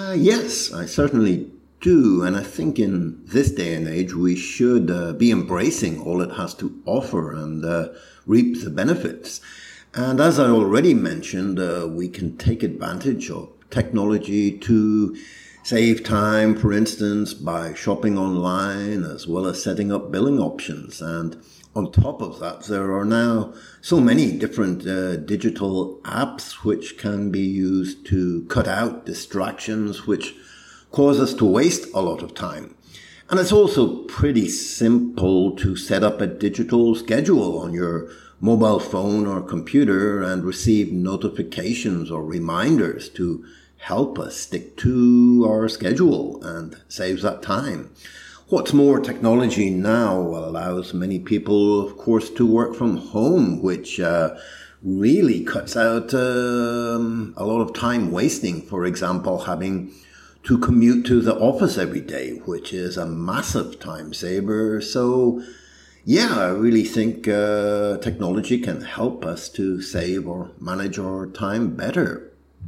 Yes, I certainly do. And I think in this day and age, we should be embracing all it has to offer and reap the benefits. And as I already mentioned, we can take advantage of technology to save time, for instance, by shopping online, as well as setting up billing options. And on top of that, there are now so many different digital apps which can be used to cut out distractions, which cause us to waste a lot of time. And it's also pretty simple to set up a digital schedule on your mobile phone or computer and receive notifications or reminders to help us stick to our schedule and saves that time. What's more, technology now allows many people, of course, to work from home, which really cuts out a lot of time wasting. For example, having to commute to the office every day, which is a massive time saver. So, yeah, I really think technology can help us to save or manage our time better.